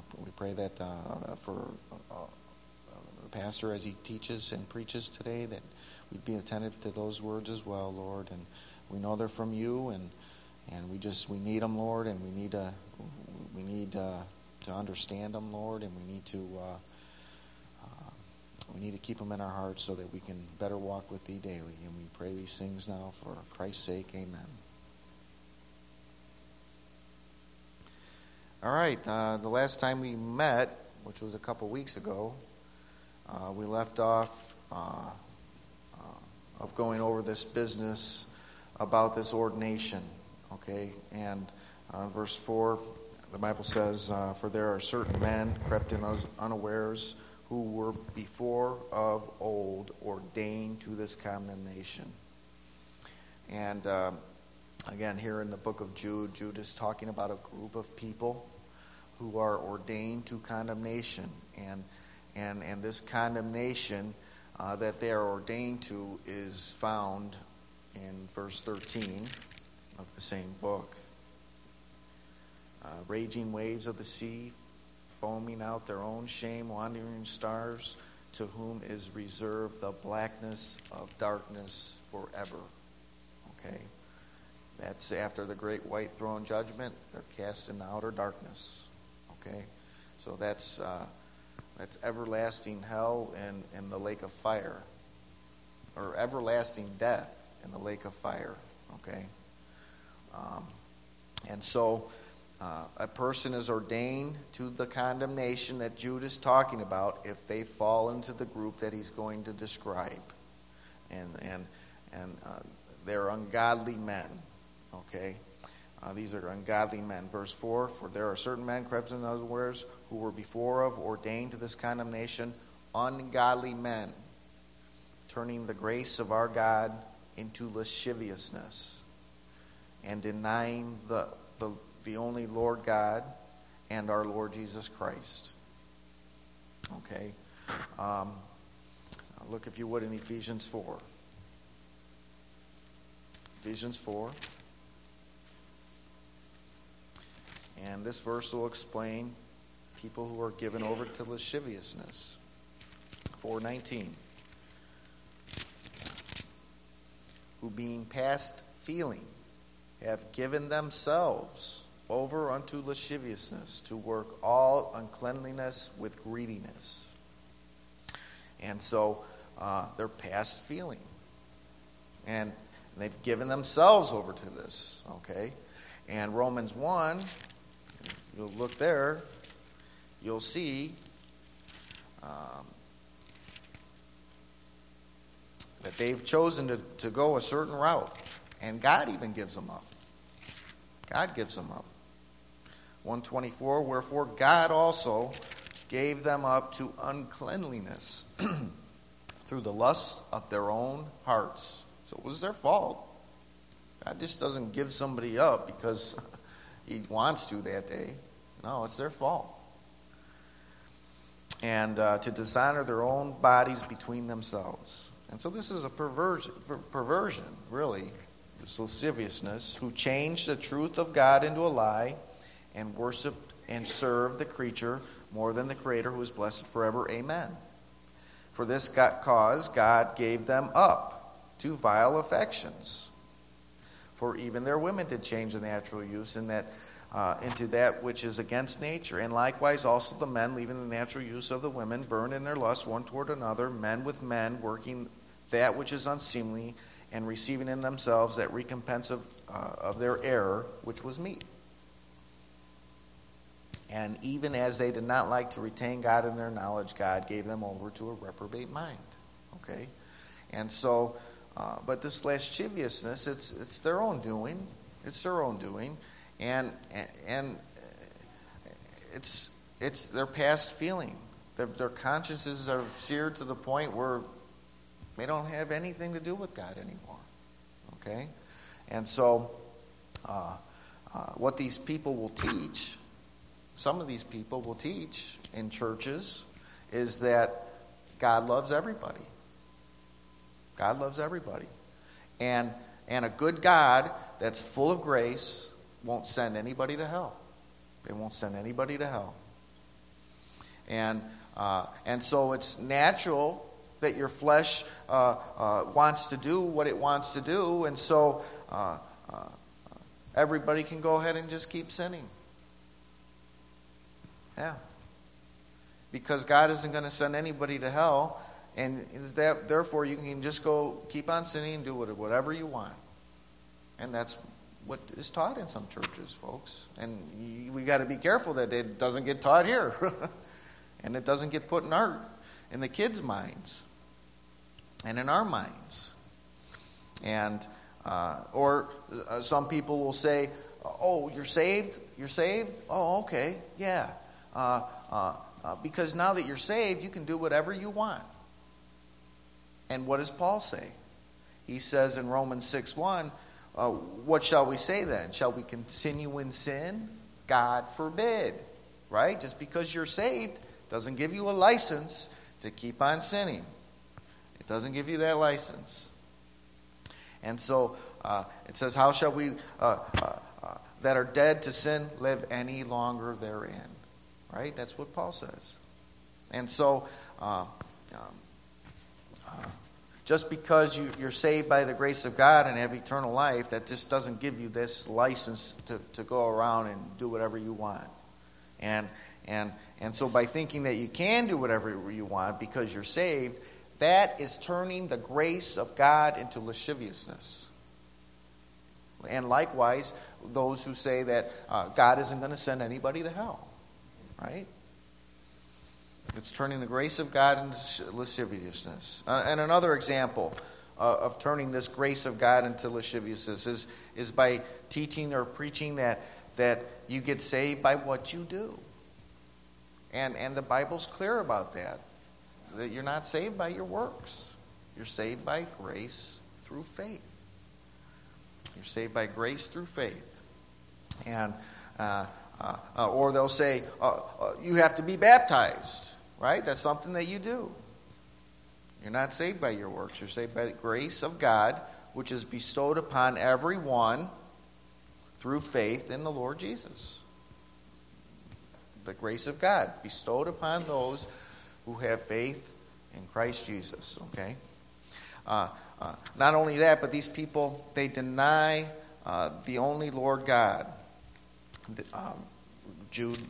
we pray that for the pastor as he teaches and preaches today, that we'd be attentive to those words as well, Lord. And we know they're from you, and we need them, Lord, and we need to understand them, Lord, and we need to keep them in our hearts so that we can better walk with Thee daily. And we pray these things now for Christ's sake. Amen. All right, the last time we met, which was a couple weeks ago, we left off of going over this business about this ordination, okay? And verse 4, the Bible says, "For there are certain men crept in us unawares, who were before of old ordained to this condemnation." And again, here in the book of Jude, Jude is talking about a group of people who are ordained to condemnation. And this condemnation that they are ordained to is found in verse 13 of the same book. "Raging waves of the sea, foaming out their own shame, wandering stars, to whom is reserved the blackness of darkness forever." Okay? That's after the great white throne judgment. They're cast in the outer darkness. Okay? So that's everlasting hell and the lake of fire. Or everlasting death in the lake of fire. Okay? And so a person is ordained to the condemnation that Jude is talking about if they fall into the group that he's going to describe. And they're ungodly men. Okay? These are ungodly men. Verse 4, "For there are certain men crept in unawares, who were before of ordained to this condemnation, ungodly men, turning the grace of our God into lasciviousness, and denying the only Lord God and our Lord Jesus Christ." Okay? Look, if you would, in Ephesians 4. Ephesians 4. And this verse will explain people who are given over to lasciviousness. 4:19. "Who being past feeling have given themselves over unto lasciviousness, to work all uncleanliness with greediness." And so they're past feeling. And they've given themselves over to this. Okay? And Romans 1, if you'll look there, you'll see that they've chosen to go a certain route. And God even gives them up. God gives them up. 1:24, "Wherefore God also gave them up to uncleanliness through the lusts of their own hearts." So it was their fault. God just doesn't give somebody up because he wants to that day. No, it's their fault. "And to dishonor their own bodies between themselves." And so this is a perversion, really. This lasciviousness, "who changed the truth of God into a lie, and worshiped and served the creature more than the Creator, who is blessed forever. Amen. For this cause God gave them up to vile affections. For even their women did change the natural use into that which is against nature. And likewise also the men, leaving the natural use of the women, burned in their lust one toward another, men with men, working that which is unseemly, and receiving in themselves that recompense of their error, which was meat. And even as they did not like to retain God in their knowledge, God gave them over to a reprobate mind." Okay? And so, but this lasciviousness, it's their own doing. It's their own doing. And it's their past feeling. Their consciences are seared to the point where they don't have anything to do with God anymore. Okay? And so, what these people will teach, some of these people will teach in churches, is that God loves everybody. God loves everybody. And a good God that's full of grace won't send anybody to hell. They won't send anybody to hell. And so it's natural that your flesh wants to do what it wants to do, and so everybody can go ahead and just keep sinning. Yeah. Because God isn't going to send anybody to hell, and therefore you can just go keep on sinning and do whatever you want. And that's what is taught in some churches, folks. And we got to be careful that it doesn't get taught here. And it doesn't get put in the kids' minds and in our minds. And or some people will say, "Oh, you're saved? You're saved? Oh, okay, yeah. Because now that you're saved, you can do whatever you want." And what does Paul say? He says in Romans 6:1, "What shall we say then? Shall we continue in sin? God forbid." Right? Just because you're saved doesn't give you a license to keep on sinning. It doesn't give you that license. And so it says, "How shall we that are dead to sin live any longer therein?" Right? That's what Paul says. And so just because you're saved by the grace of God and have eternal life, that just doesn't give you this license to go around and do whatever you want. And so by thinking that you can do whatever you want because you're saved, that is turning the grace of God into lasciviousness. And likewise, those who say that God isn't going to send anybody to hell. Right? It's turning the grace of God into lasciviousness. And another example of turning this grace of God into lasciviousness is by teaching or preaching that you get saved by what you do. And the Bible's clear about that you're not saved by your works. You're saved by grace through faith. You're saved by grace through faith. And or they'll say, you have to be baptized, right? That's something that you do. You're not saved by your works. You're saved by the grace of God, which is bestowed upon everyone through faith in the Lord Jesus. The grace of God bestowed upon those who have faith in Christ Jesus, okay? Not only that, but these people, they deny the only Lord God. Jude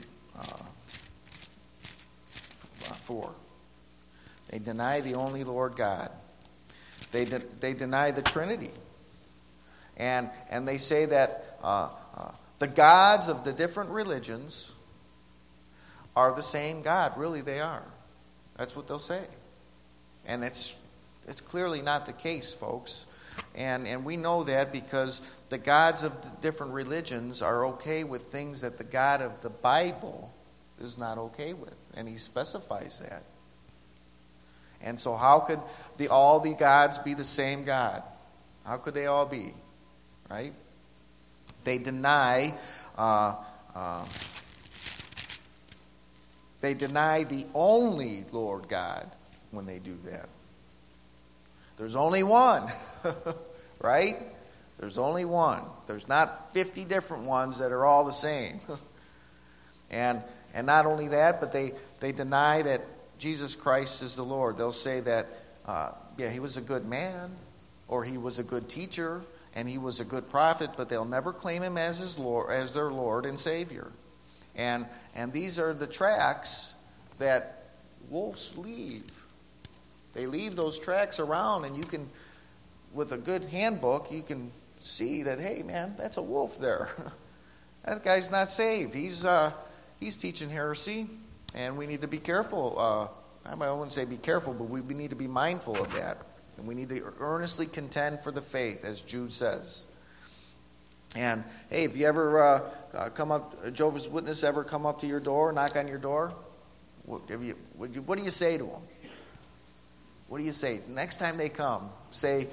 4. They deny the only Lord God. They deny the Trinity. And they say that the gods of the different religions are the same God. Really, they are. That's what they'll say. And it's clearly not the case, folks. And we know that because the gods of the different religions are okay with things that the God of the Bible is not okay with. And he specifies that. And so how could all the gods be the same God? How could they all be? Right? They deny the only Lord God when they do that. There's only one, right? There's only one. There's not 50 different ones that are all the same. And not only that, but they deny that Jesus Christ is the Lord. They'll say that, he was a good man, or he was a good teacher, and he was a good prophet, but they'll never claim him as his Lord, as their Lord and Savior. And these are the tracks that wolves leave. They leave those tracks around, and you can, with a good handbook, you can see that, hey, man, that's a wolf there. That guy's not saved. He's teaching heresy, and we need to be careful. I wouldn't say be careful, but we need to be mindful of that. And we need to earnestly contend for the faith, as Jude says. And, hey, if you ever come up, Jehovah's Witness ever come up to your door, knock on your door, what do you say to them? What do you say? Next time they come, say,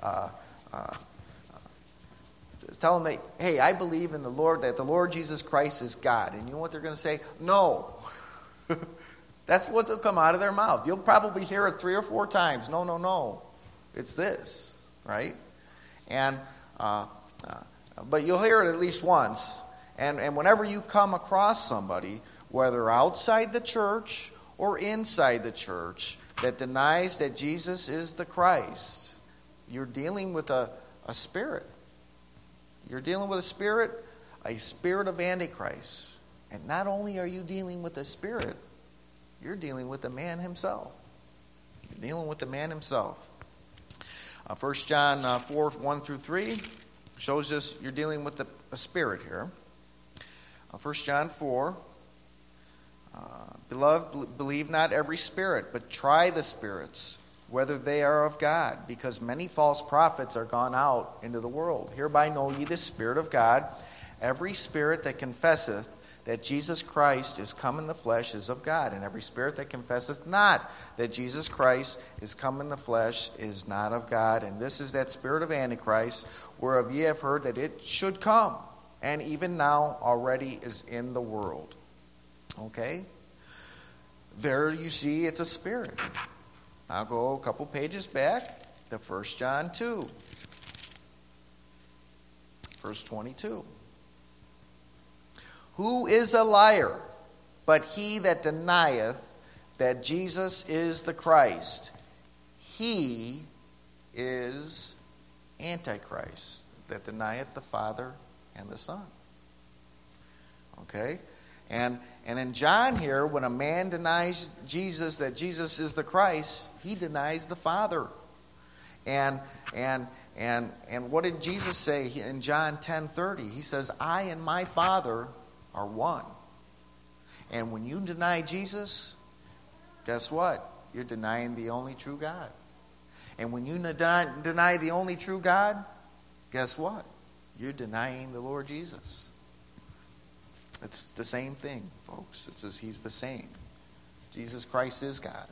tell them that, hey, I believe in the Lord, that the Lord Jesus Christ is God. And you know what they're going to say? No. That's what will come out of their mouth. You'll probably hear it 3 or 4 times. No. It's this, right? And but you'll hear it at least once. And whenever you come across somebody, whether outside the church or inside the church that denies that Jesus is the Christ, you're dealing with a spirit. You're dealing with a spirit of Antichrist. And not only are you dealing with a spirit, you're dealing with the man himself. You're dealing with the man himself. 1 John 4, 1 through 3 shows us you're dealing with a spirit here. 1 John 4, Beloved, believe not every spirit, but try the spirits, whether they are of God, because many false prophets are gone out into the world. Hereby know ye the Spirit of God. Every spirit that confesseth that Jesus Christ is come in the flesh is of God, and every spirit that confesseth not that Jesus Christ is come in the flesh is not of God. And this is that spirit of Antichrist, whereof ye have heard that it should come, and even now already is in the world. Okay? There you see it's a spirit. I'll go a couple pages back to 1 John 2, verse 22. Who is a liar but he that denieth that Jesus is the Christ? He is Antichrist, that denieth the Father and the Son. Okay? And in John here, when a man denies Jesus, that Jesus is the Christ, he denies the Father. And what did Jesus say in John 10:30? He says, I and my Father are one. And when you deny Jesus, guess what? You're denying the only true God. And when you deny the only true God, guess what? You're denying the Lord Jesus. It's the same thing, folks. It says he's the same. Jesus Christ is God.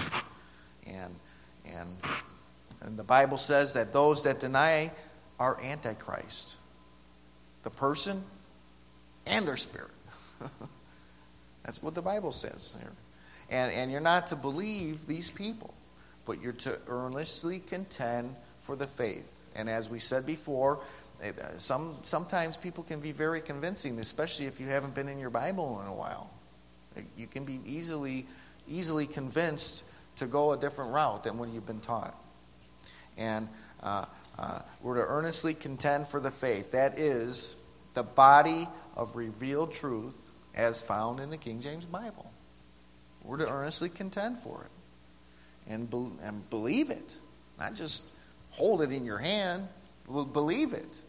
And the Bible says that those that deny are Antichrist. The person and their spirit. That's what the Bible says here. And you're not to believe these people, but you're to earnestly contend for the faith. And as we said before, sometimes people can be very convincing, especially if you haven't been in your Bible in a while. You can be easily convinced to go a different route than what you've been taught. And we're to earnestly contend for the faith. That is the body of revealed truth as found in the King James Bible. We're to earnestly contend for it and believe it. Not just hold it in your hand. Believe it.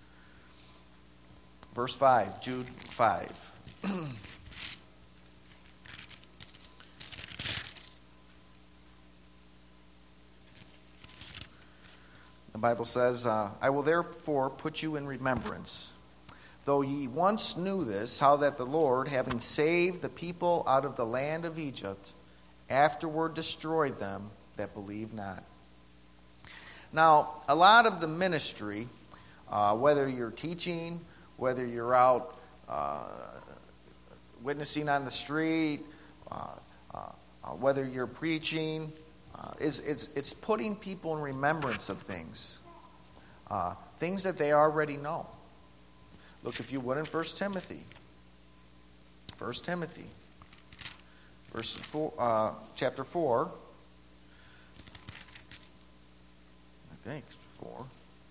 Verse 5, Jude 5. The Bible says, I will therefore put you in remembrance, though ye once knew this, how that the Lord, having saved the people out of the land of Egypt, afterward destroyed them that believe not. Now, a lot of the ministry, whether you're teaching, whether you're out witnessing on the street, whether you're preaching, it's putting people in remembrance of things that they already know. Look, if you would, in 1 Timothy. 1 Timothy, chapter 4. I think 4.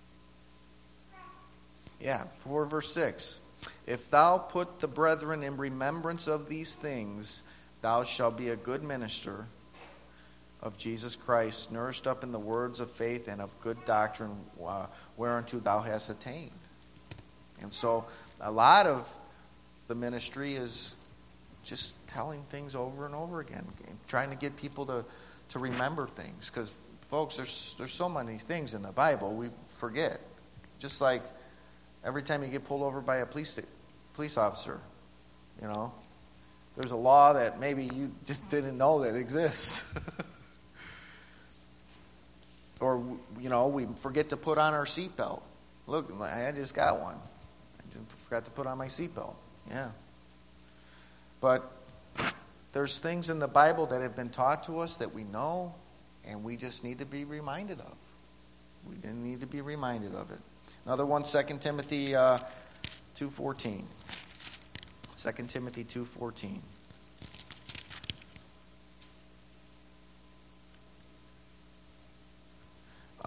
Yeah, 4 verse 6. If thou put the brethren in remembrance of these things, thou shalt be a good minister of Jesus Christ, nourished up in the words of faith and of good doctrine, whereunto thou hast attained. And so a lot of the ministry is just telling things over and over again, trying to get people to remember things. Because, folks, there's so many things in the Bible we forget. Just like every time you get pulled over by a police officer, there's a law that maybe you just didn't know that exists. Or, we forget to put on our seatbelt. Look, I just got one. I just forgot to put on my seatbelt. Yeah. But there's things in the Bible that have been taught to us that we know, and we just need to be reminded of. We didn't need to be reminded of it. Another one, 2 Timothy 2:14. 2 Timothy 2:14.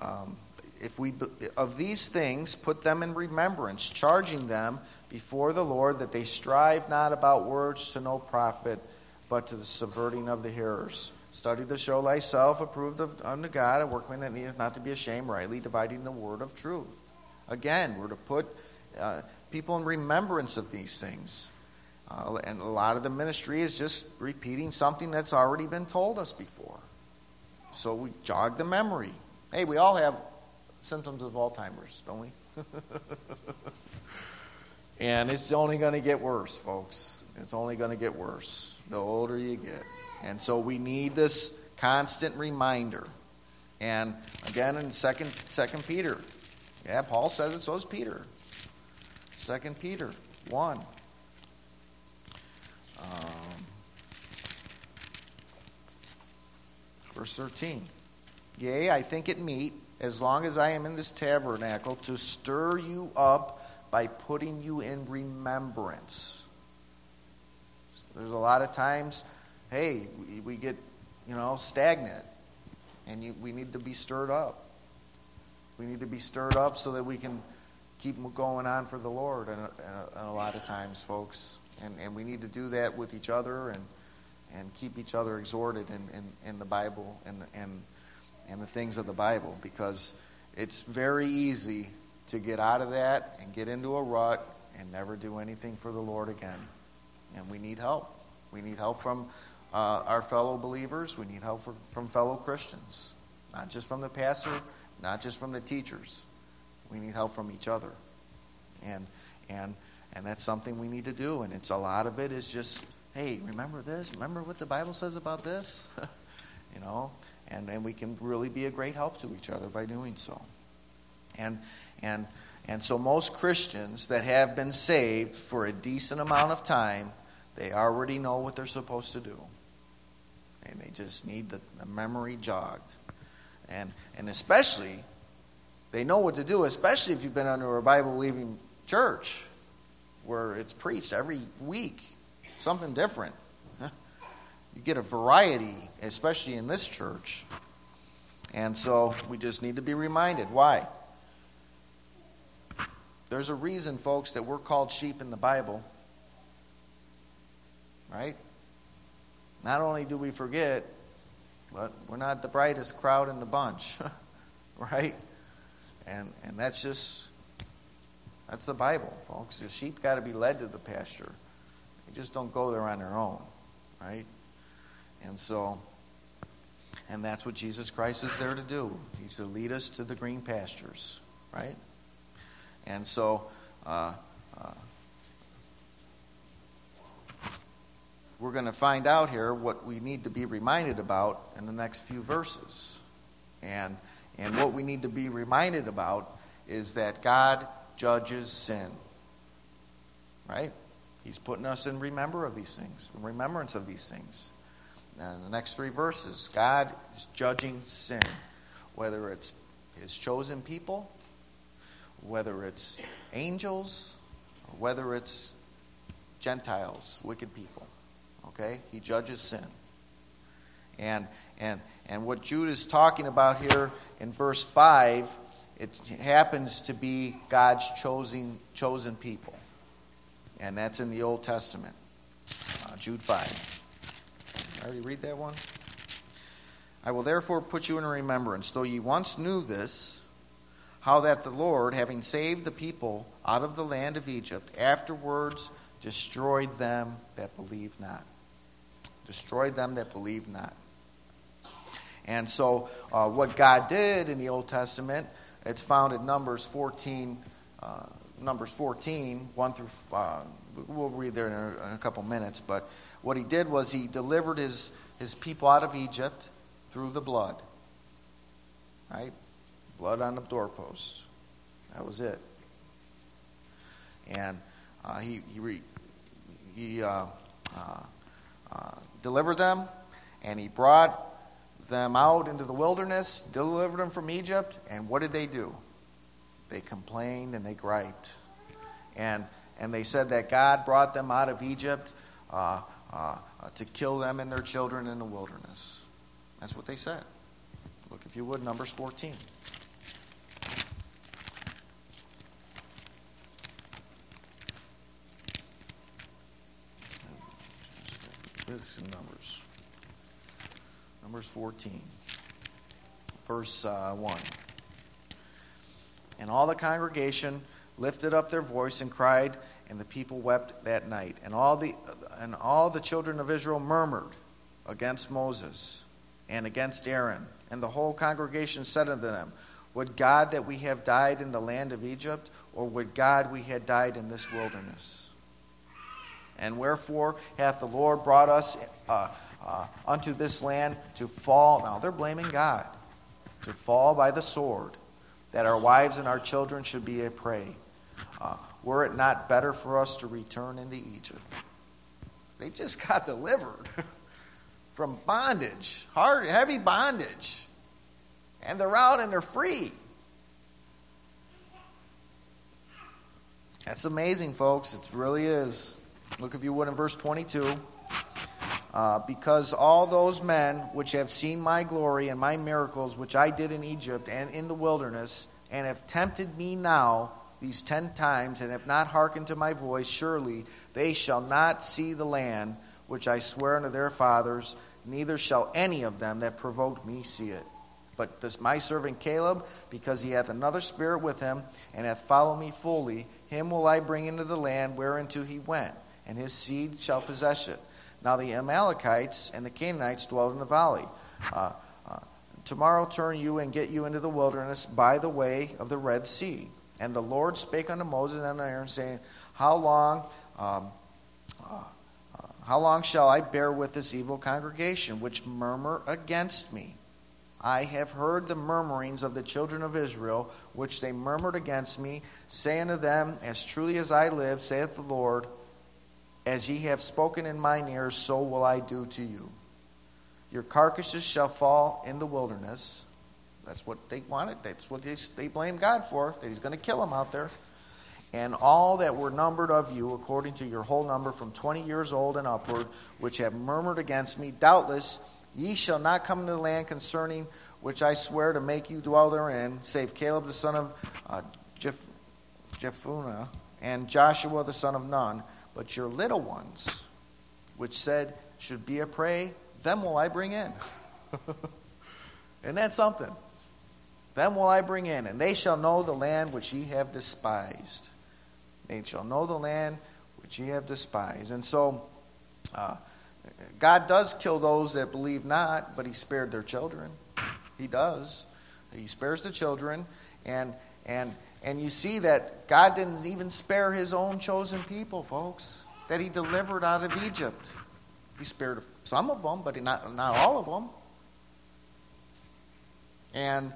if we of these things put them in remembrance, charging them before the Lord that they strive not about words to no profit, but to the subverting of the hearers. Study to show thyself approved unto God, a workman that needeth not to be ashamed, rightly dividing the word of truth. Again, we're to put people in remembrance of these things. And a lot of the ministry is just repeating something that's already been told us before. So we jog the memory. Hey, we all have symptoms of Alzheimer's, don't we? And it's only going to get worse, folks. It's only going to get worse the older you get. And so we need this constant reminder. And again, in 2 Peter, yeah, Paul says it, so does Peter. 2 Peter 1. Verse 13. Yea, I think it meet, as long as I am in this tabernacle, to stir you up by putting you in remembrance. There's a lot of times, hey, we get, stagnant, and we need to be stirred up. We need to be stirred up so that we can keep going on for the Lord. And a lot of times, folks, and we need to do that with each other and keep each other exhorted in the Bible and the things of the Bible, because it's very easy to get out of that and get into a rut and never do anything for the Lord again. And we need help. We need help from our fellow believers. We need help from fellow Christians. Not just from the pastor, not just from the teachers. We need help from each other. And that's something we need to do. And it's a lot of it is just, hey, remember this? Remember what the Bible says about this? And we can really be a great help to each other by doing so. And so most Christians that have been saved for a decent amount of time, they already know what they're supposed to do. And they just need the memory jogged. And especially, they know what to do, especially if you've been under a Bible-believing church where it's preached every week, something different. You get a variety, especially in this church. And so we just need to be reminded. Why? There's a reason, folks, that we're called sheep in the Bible. Right? Not only do we forget, but we're not the brightest crowd in the bunch. Right? And that's the Bible, folks. The sheep got to be led to the pasture. They just don't go there on their own. Right? And that's what Jesus Christ is there to do. He's to lead us to the green pastures. Right? And so, we're going to find out here what we need to be reminded about in the next few verses. And what we need to be reminded about is that God judges sin. Right? He's putting us in remembrance of these things. And the next three verses, God is judging sin. Whether it's His chosen people, whether it's angels, or whether it's Gentiles, wicked people. Okay? He judges sin. And what Jude is talking about here in verse 5, it happens to be God's chosen people. And that's in the Old Testament. Jude 5. I already read that one? I will therefore put you in remembrance, though ye once knew this, how that the Lord, having saved the people out of the land of Egypt, afterwards destroyed them that believed not. Destroyed them that believed not. And so what God did in the Old Testament, it's found in Numbers 14, 1 through, we'll read there in a couple minutes, but what He did was He delivered His people out of Egypt through the blood. Right? Blood on the doorposts. That was it. And He delivered them, and He brought them out into the wilderness, delivered them from Egypt, and what did they do? They complained and they griped. And they said that God brought them out of Egypt to kill them and their children in the wilderness. That's what they said. Look, if you would, Numbers 14. This is Numbers. Numbers 14, verse 1. And all the congregation lifted up their voice and cried, and the people wept that night. And all the children of Israel murmured against Moses and against Aaron. And the whole congregation said unto them, Would God that we have died in the land of Egypt, or would God we had died in this wilderness? And wherefore hath the Lord brought us unto this land to fall? Now they're blaming God. To fall by the sword, that our wives and our children should be a prey. Were it not better for us to return into Egypt? They just got delivered from bondage, heavy bondage. And they're out and they're free. That's amazing, folks. It really is. Look, if you would, in verse 22. Because all those men which have seen my glory and my miracles which I did in Egypt and in the wilderness, and have tempted me now these 10 times, and have not hearkened to my voice, surely they shall not see the land which I swear unto their fathers, neither shall any of them that provoked me see it. But this my servant Caleb, because he hath another spirit with him, and hath followed me fully, him will I bring into the land whereinto he went, and his seed shall possess it. Now the Amalekites and the Canaanites dwelled in the valley. Tomorrow turn you and get you into the wilderness by the way of the Red Sea. And the Lord spake unto Moses and unto Aaron, saying, How long shall I bear with this evil congregation, which murmur against me? I have heard the murmurings of the children of Israel, which they murmured against me, saying unto them, As truly as I live, saith the Lord, as ye have spoken in mine ears, so will I do to you. Your carcasses shall fall in the wilderness. That's what they wanted. That's what they blame God for, that he's going to kill them out there. And all that were numbered of you, according to your whole number, from 20 years old and upward, which have murmured against me, doubtless ye shall not come into the land concerning which I swear to make you dwell therein, save Caleb the son of Jephunneh, and Joshua the son of Nun. But your little ones, which said should be a prey, them will I bring in. Isn't that something? Them will I bring in, and they shall know the land which ye have despised. They shall know the land which ye have despised. And so, God does kill those that believe not, but he spared their children. He does. He spares the children, and you see that God didn't even spare his own chosen people, folks, that he delivered out of Egypt. He spared some of them, but not all of them. And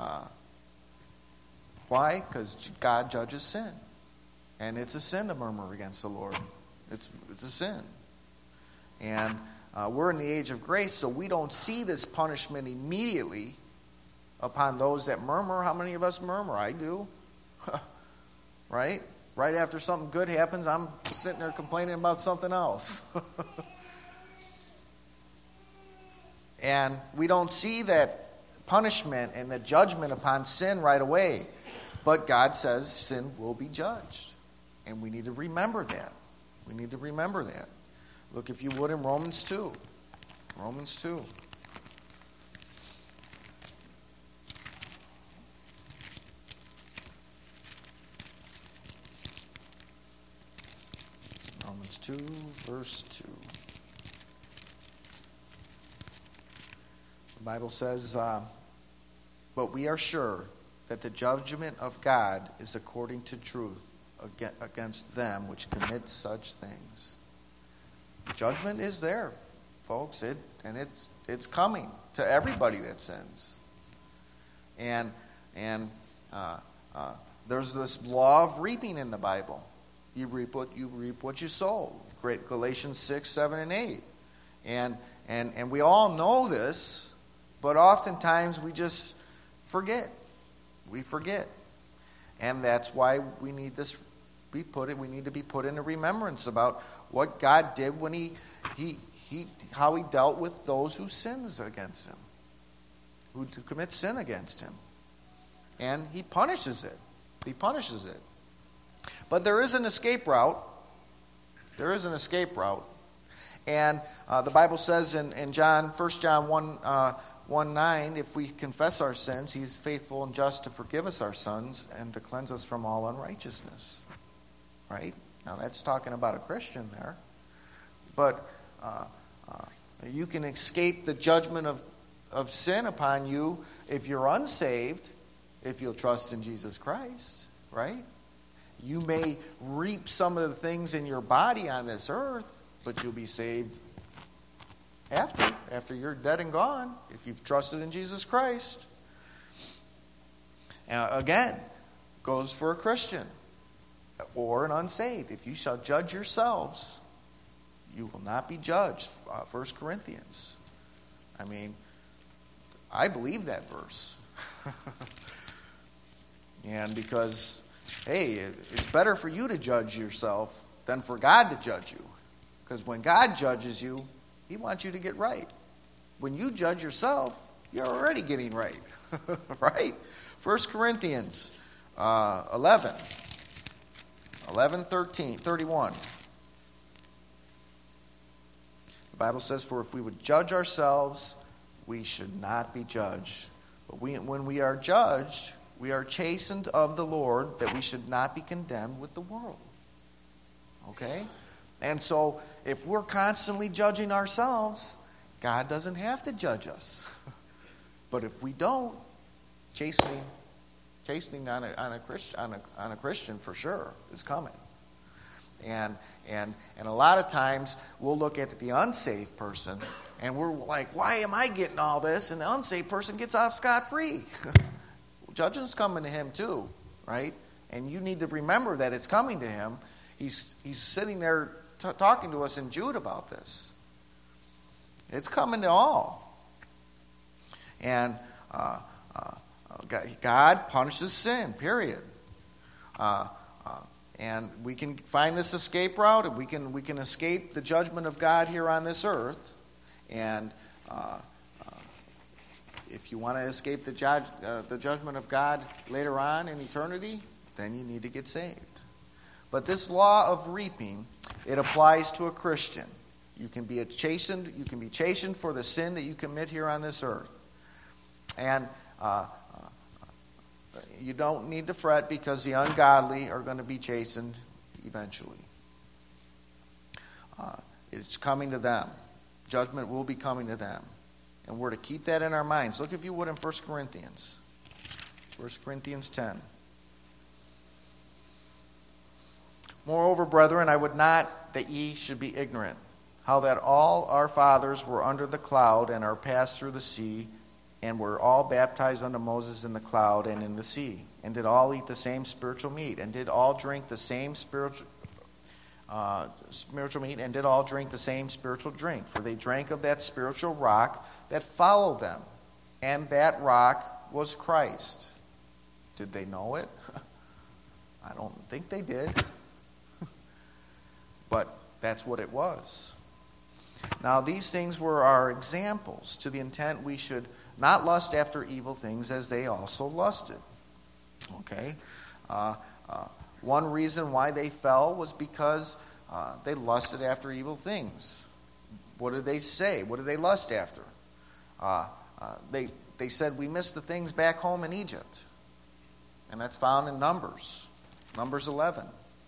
why? Because God judges sin. And it's a sin to murmur against the Lord. It's a sin. And we're in the age of grace, so we don't see this punishment immediately upon those that murmur. How many of us murmur? I do. Right? Right after something good happens, I'm sitting there complaining about something else. And we don't see that punishment and the judgment upon sin right away. But God says sin will be judged. And we need to remember that. We need to remember that. Look, if you would, in Romans 2. Romans 2. Romans 2, verse 2. The Bible says, But we are sure that the judgment of God is according to truth against them which commit such things. Judgment is there, folks, and it's coming to everybody that sins. And there's this law of reaping in the Bible. You reap what you sow. Great Galatians 6, 7, and 8. And we all know this, but oftentimes we just forget. We forget. And that's why we need this we need to be put into remembrance about what God did when he how he dealt with those who sins against him, who commit sin against him. And he punishes it. He punishes it. But there is an escape route. There is an escape route. And the Bible says in 1 John 1:9, if we confess our sins, He's faithful and just to forgive us our sins and to cleanse us from all unrighteousness. Right? Now that's talking about a Christian there. But you can escape the judgment of sin upon you if you're unsaved, if you'll trust in Jesus Christ. Right? You may reap some of the things in your body on this earth, but you'll be saved after you're dead and gone, if you've trusted in Jesus Christ. Again, goes for a Christian or an unsaved. If you shall judge yourselves, you will not be judged. 1 Corinthians. I mean, I believe that verse. And because, hey, it's better for you to judge yourself than for God to judge you. Because when God judges you, He wants you to get right. When you judge yourself, you're already getting right. Right? 1 Corinthians 11, 31. The Bible says, for if we would judge ourselves, we should not be judged. But when we are judged, we are chastened of the Lord, that we should not be condemned with the world. Okay? And so, if we're constantly judging ourselves, God doesn't have to judge us. But if we don't, chastening on a Christian for sure is coming. And a lot of times we'll look at the unsaved person and we're like, why am I getting all this? And the unsaved person gets off scot-free. Judgment's coming to him too, right? And you need to remember that it's coming to him. He's sitting there talking to us in Jude about this. It's coming to all. And God punishes sin, period. And we can find this escape route, and we can escape the judgment of God here on this earth. And if you want to escape the judgment of God later on in eternity, then you need to get saved. But this law of reaping, it applies to a Christian. You can be chastened for the sin that you commit here on this earth. And you don't need to fret, because the ungodly are going to be chastened eventually. It's coming to them. Judgment will be coming to them. And we're to keep that in our minds. Look, if you would, in 1 Corinthians. 1 Corinthians 10. Moreover, brethren, I would not that ye should be ignorant, how that all our fathers were under the cloud, and are passed through the sea, and were all baptized unto Moses in the cloud and in the sea, and did all eat the same spiritual meat, and did all drink the same spiritual meat, and did all drink the same spiritual drink. For they drank of that spiritual rock that followed them, and that rock was Christ. Did they know it? I don't think they did. But that's what it was. Now, these things were our examples, to the intent we should not lust after evil things as they also lusted. Okay? One reason why they fell was because they lusted after evil things. What did they say? What did they lust after? They said, we missed the things back home in Egypt. And that's found in Numbers 11.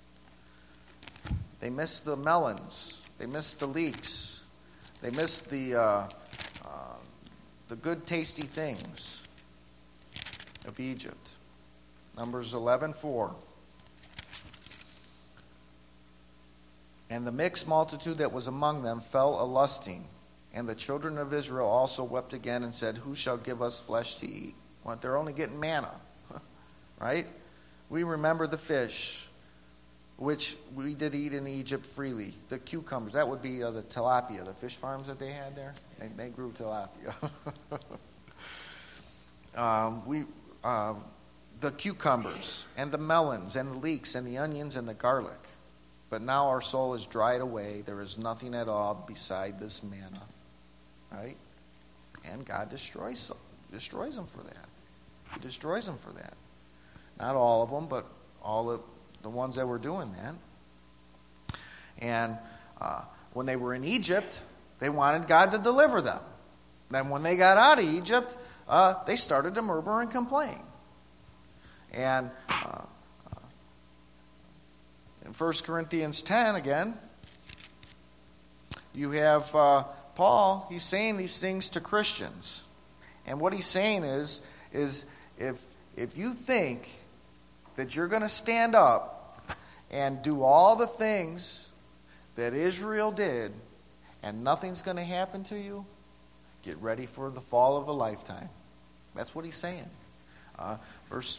They missed the melons. They missed the leeks. They missed the good, tasty things of Egypt. Numbers 11:4. And the mixed multitude that was among them fell a-lusting, and the children of Israel also wept again and said, who shall give us flesh to eat? Well, they're only getting manna, right? We remember the fish, which we did eat in Egypt freely. The cucumbers, that would be the tilapia, the fish farms that they had there. They grew tilapia. The cucumbers and the melons and the leeks and the onions and the garlic. But now our soul is dried away. There is nothing at all beside this manna. Right? And God destroys them for that. He destroys them for that. Not all of them, but all of the ones that were doing that. And when they were in Egypt, they wanted God to deliver them. Then when they got out of Egypt, they started to murmur and complain. And in 1 Corinthians 10 again, you have Paul, he's saying these things to Christians. And what he's saying is if you think that you're going to stand up and do all the things that Israel did and nothing's going to happen to you, get ready for the fall of a lifetime. That's what he's saying. Verse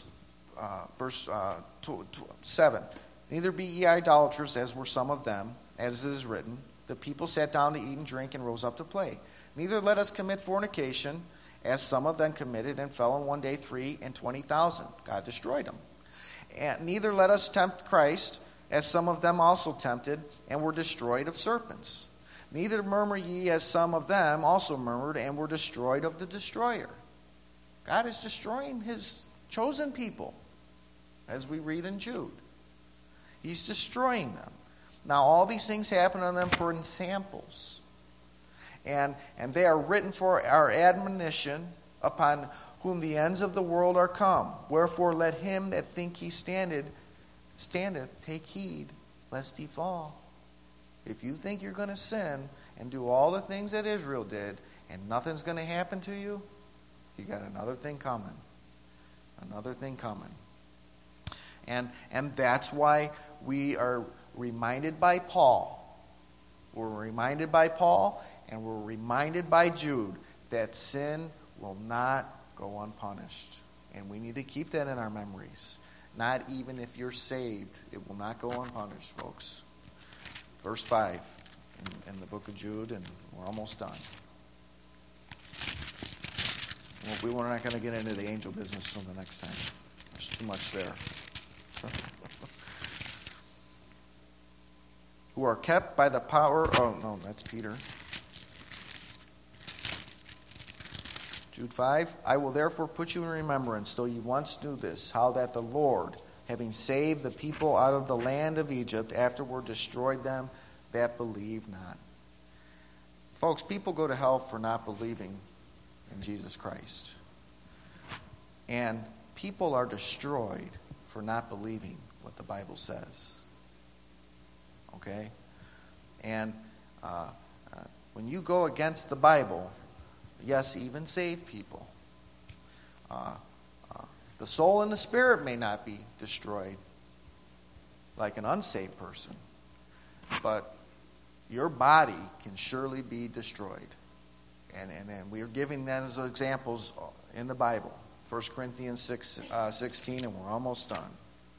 7. Neither be ye idolaters, as were some of them, as it is written, the people sat down to eat and drink and rose up to play. Neither let us commit fornication, as some of them committed and fell in one day 23,000. God destroyed them. And neither let us tempt Christ, as some of them also tempted and were destroyed of serpents. Neither murmur ye, as some of them also murmured and were destroyed of the destroyer. God is destroying his chosen people, as we read in Jude. He's destroying them. Now, all these things happen on them for examples. And they are written for our admonition, upon whom the ends of the world are come. Wherefore let him that think he standeth take heed, lest he fall. If you think you're going to sin and do all the things that Israel did, and nothing's going to happen to you, you got another thing coming. Another thing coming. And that's why we are reminded by Paul. We're reminded by Paul, and we're reminded by Jude that sin will not go unpunished. And we need to keep that in our memories. Not even if you're saved, it will not go unpunished, folks. Verse 5 in the book of Jude, and we're almost done. Well, we're not going to get into the angel business until the next time. There's too much there. Who are kept by the power... Oh, no, that's Peter. Jude 5. I will therefore put you in remembrance, though you once knew this, how that the Lord, having saved the people out of the land of Egypt, afterward destroyed them that believe not. Folks, people go to hell for not believing in Jesus Christ. And people are destroyed for not believing what the Bible says. Okay? And when you go against the Bible, yes, even saved people, the soul and the spirit may not be destroyed like an unsaved person, but your body can surely be destroyed. And we are giving that as examples in the Bible. 1 Corinthians 6:16, and we're almost done.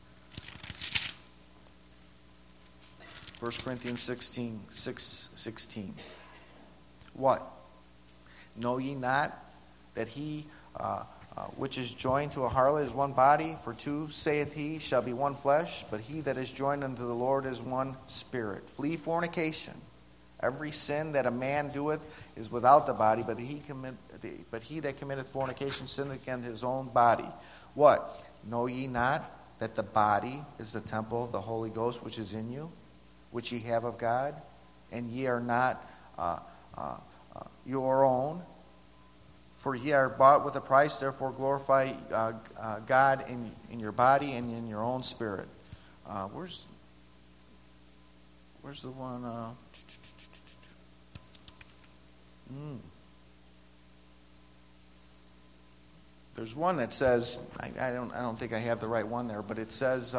1 Corinthians 6:16. What? Know ye not that he which is joined to a harlot is one body? For two, saith he, shall be one flesh. But he that is joined unto the Lord is one spirit. Flee fornication. Every sin that a man doeth is without the body, but he that committeth fornication sinneth against his own body. What? Know ye not that the body is the temple of the Holy Ghost which is in you, which ye have of God, and ye are not your own? For ye are bought with a price, therefore glorify God in your body and in your own spirit. Where's the one? There's one that says, I don't think I have the right one there, but it says,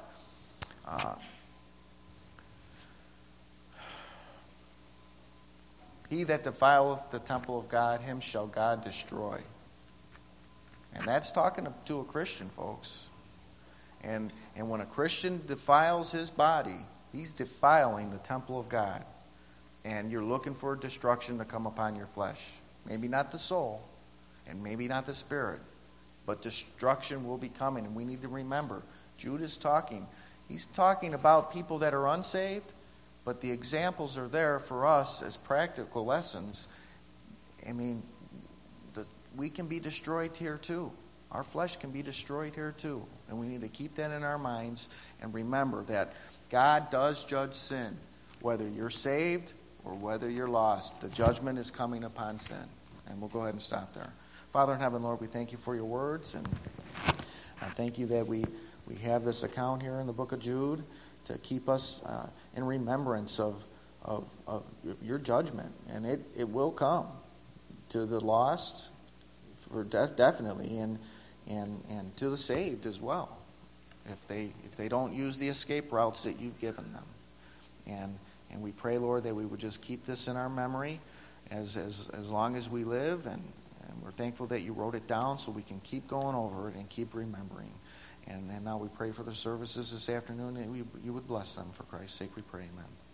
he that defileth the temple of God, him shall God destroy. And that's talking to a Christian, folks. And when a Christian defiles his body, he's defiling the temple of God. And you're looking for destruction to come upon your flesh. Maybe not the soul, and maybe not the spirit, but destruction will be coming. And we need to remember, Jude is talking. He's talking about people that are unsaved, but the examples are there for us as practical lessons. I mean, we can be destroyed here too. Our flesh can be destroyed here too. And we need to keep that in our minds and remember that God does judge sin. Whether you're saved or whether you're lost, the judgment is coming upon sin. And we'll go ahead and stop there. Father in heaven, Lord, we thank you for your words, and I thank you that we have this account here in the book of Jude to keep us in remembrance of your judgment. And it will come to the lost, for definitely, and to the saved as well, if they don't use the escape routes that you've given them. And we pray, Lord, that we would just keep this in our memory as long as we live, and we're thankful that you wrote it down so we can keep going over it and keep remembering. And now we pray for the services this afternoon, and you would bless them. For Christ's sake we pray, amen.